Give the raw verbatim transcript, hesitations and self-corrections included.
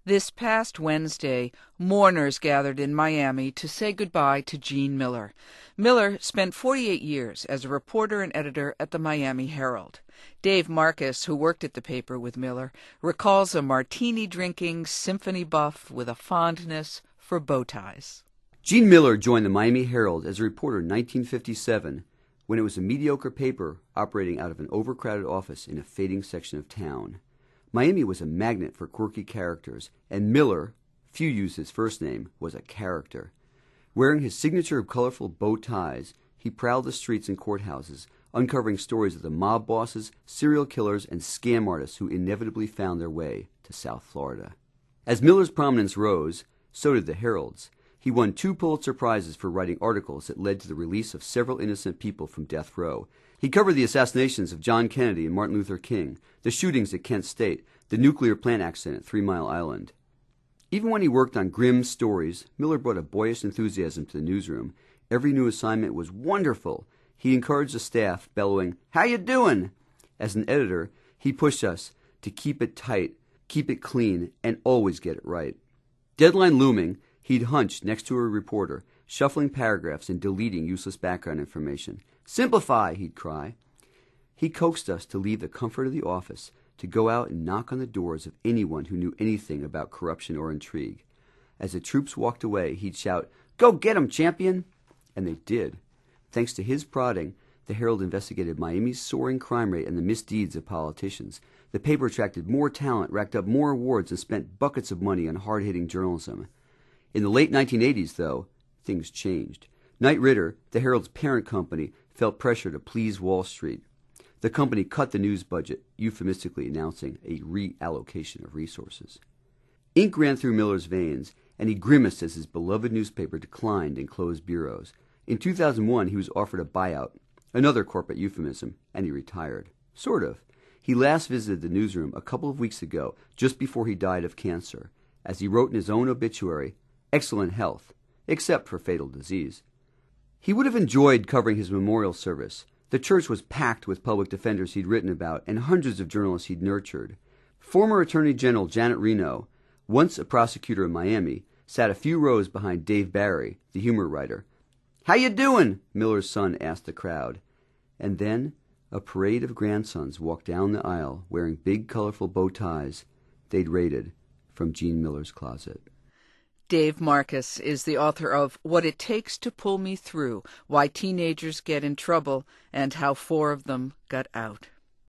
This past Wednesday, mourners gathered in Miami to say goodbye to Gene Miller. Miller spent forty-eight years as a reporter and editor at the Miami Herald. Dave Marcus, who worked at the paper with Miller, recalls a martini-drinking symphony buff with a fondness for bow ties. Gene Miller joined the Miami Herald as a reporter in nineteen fifty-seven, when it was a mediocre paper operating out of an overcrowded office in a fading section of town. Miami was a magnet for quirky characters, and Miller, few use his first name, was a character. Wearing his signature of colorful bow ties, he prowled the streets and courthouses, uncovering stories of the mob bosses, serial killers, and scam artists who inevitably found their way to South Florida. As Miller's prominence rose, so did the Herald's. He won two Pulitzer Prizes for writing articles that led to the release of several innocent people from death row. He covered the assassinations of John Kennedy and Martin Luther King, the shootings at Kent State, the nuclear plant accident at Three Mile Island. Even when he worked on grim stories, Miller brought a boyish enthusiasm to the newsroom. Every new assignment was wonderful. He encouraged the staff, bellowing, "How you doing?" As an editor, he pushed us to keep it tight, keep it clean, and always get it right. Deadline looming, he'd hunch next to a reporter, shuffling paragraphs and deleting useless background information. "Simplify," he'd cry. He coaxed us to leave the comfort of the office, to go out and knock on the doors of anyone who knew anything about corruption or intrigue. As the troops walked away, he'd shout, "Go get 'em, champion!" And they did. Thanks to his prodding, the Herald investigated Miami's soaring crime rate and the misdeeds of politicians. The paper attracted more talent, racked up more awards, and spent buckets of money on hard-hitting journalism. In the late nineteen eighties, though, things changed. Knight Ridder, the Herald's parent company, felt pressure to please Wall Street. The company cut the news budget, euphemistically announcing a reallocation of resources. Ink ran through Miller's veins, and he grimaced as his beloved newspaper declined and closed bureaus. In two thousand one, he was offered a buyout, another corporate euphemism, and he retired. Sort of. He last visited the newsroom a couple of weeks ago, just before he died of cancer. As he wrote in his own obituary, "Excellent health, except for fatal disease." He would have enjoyed covering his memorial service. The church was packed with public defenders he'd written about and hundreds of journalists he'd nurtured. Former Attorney General Janet Reno, once a prosecutor in Miami, sat a few rows behind Dave Barry, the humor writer. "How you doing?" Miller's son asked the crowd. And then a parade of grandsons walked down the aisle wearing big, colorful bow ties they'd raided from Gene Miller's closet. Dave Marcus is the author of What It Takes to Pull Me Through, Why Teenagers Get in Trouble, and How Four of Them Got Out.